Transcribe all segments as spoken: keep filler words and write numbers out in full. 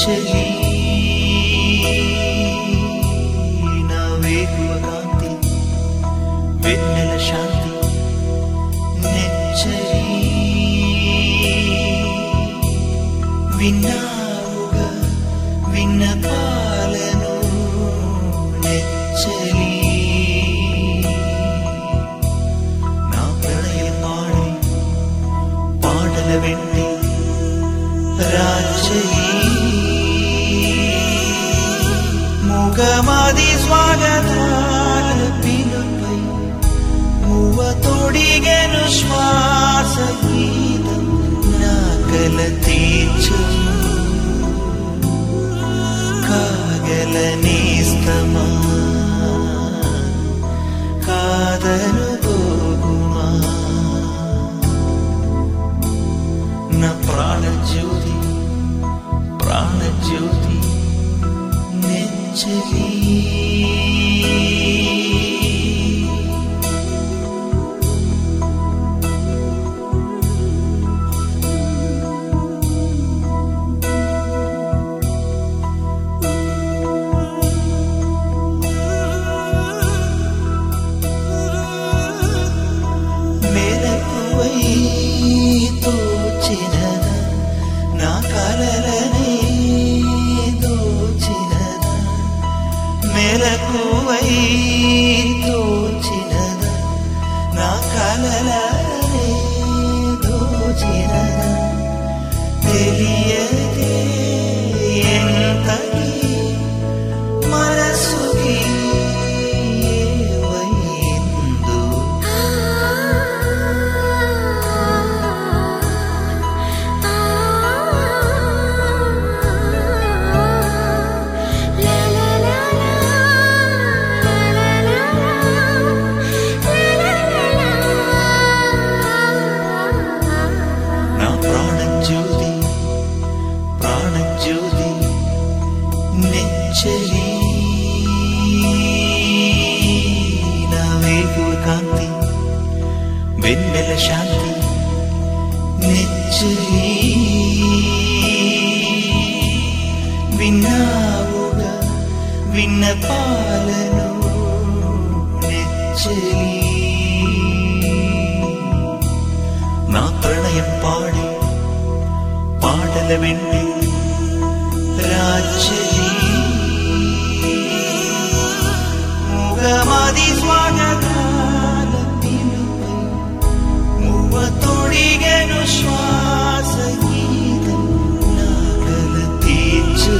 నెచ్చలి నా వేకువ కాంతి వెన్నెల శాంతి నెచ్చలి విన్నావుగా విన్నపాలను నెచ్చలి నా ప్రణయ పాడి పాటల వెండి రాజయి ముగమాది స్వాగతాల పిలుపై మువ తొడిగెను శ్వాస గీతం నా కల తీర్చు కాగల నేస్తమా కాదను గోగుమా నా ప్రాణజ్యోతి ప్రాణజ్యోతి నెచ్చలి మెలకువై తోచినదా నా కలలనే దోచినదా మెలకువై తోచినదా నా కలలనే దోచినదా తెలియదే ఎంతని మనసుకి ఏవైందో నా ప్రాణజ్యోతి ప్రాణజ్యోతి నెచ్చలి నా వేకువ కాంతి వెన్నెల శాంతి నెచ్చలి విన్నావుగా విన్నపాలను నెచ్చలి నా ప్రణయం పాడి పాటల వెండి రాజలి ముగమాది స్వాగతాల పిలుపై మువ తొడిగెను శ్వాస గీతం నా కల తీర్చు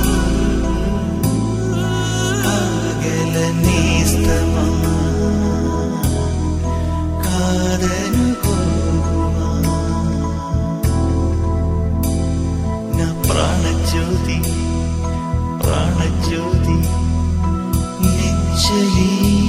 కాగల నేస్తమా కాదను గోగుమా నా ప్రాణజ్యోతి ప్రాణజ్యోతి నెచ్చలి